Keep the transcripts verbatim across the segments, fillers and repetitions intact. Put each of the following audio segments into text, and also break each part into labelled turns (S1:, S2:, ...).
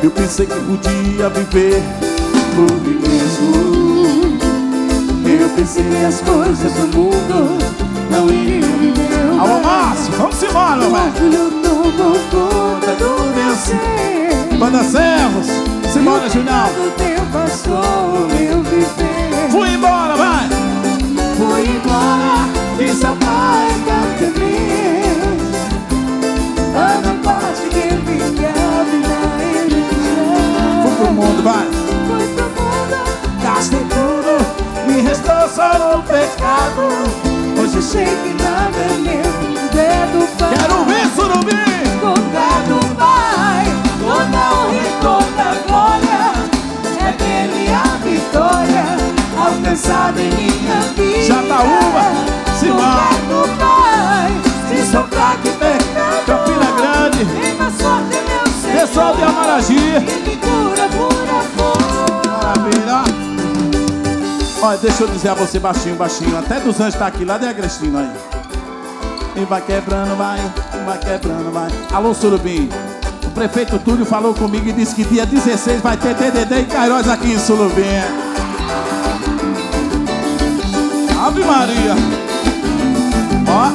S1: Eu pensei que podia viver por mim mesmo. Eu pensei as coisas do mundo não iriam me derrubar.
S2: Alô, Márcio, vamos embora, meu velho.
S1: Eu tomo conta do meu ser.
S2: Banda Servos, simbora, Julião.
S1: O tempo passou, meu viver.
S2: Fui embora, vai.
S1: Fui embora, fiz a paz da temer. A minha parte que minha vida ele já.
S2: Fui pro mundo, vai.
S1: Fui pro mundo,
S2: Gastei tudo, me restou só o pecado.
S1: hoje eu sei que nada é meu. Dedo vai.
S2: Quero ver, Surubim.
S1: Condado vai, toda honra e toda glória é dele a vitória alcançada em minha vida.
S2: Jataúba, Simbora.
S1: Condado vai, se sou fraco e pecador,
S2: Campina Grande,
S1: em má sorte meu Senhor,
S2: pessoal de Amaragi.
S1: e me cura por amor.
S2: Maravilha. Olha, deixa eu dizer a você baixinho, baixinho. Até dos Anjos tá aqui, lá de Agrestino aí. E vai quebrando, vai, vai quebrando, vai. Alô, Surubim. O prefeito Túlio falou comigo e disse que dia dezesseis vai ter D D D e Cairós aqui em Surubim. Ave Maria. Ó,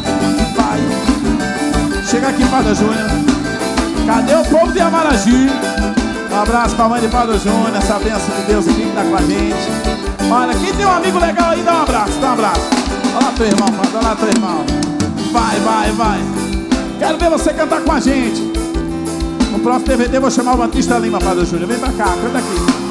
S2: vai. Chega aqui, Padre Júnior. Cadê o povo de Amaragi? Um abraço pra mãe de Padre Júnior. Essa bênção de Deus aqui que tá com a gente. Olha, quem tem um amigo legal aí, dá um abraço, dá um abraço. Olha lá teu irmão, Padre, olha lá teu irmão. Vai, vai, vai. Quero ver você cantar com a gente. No próximo D V D eu vou chamar o Batista Lima, Padre Júnior. Vem pra cá, canta aqui.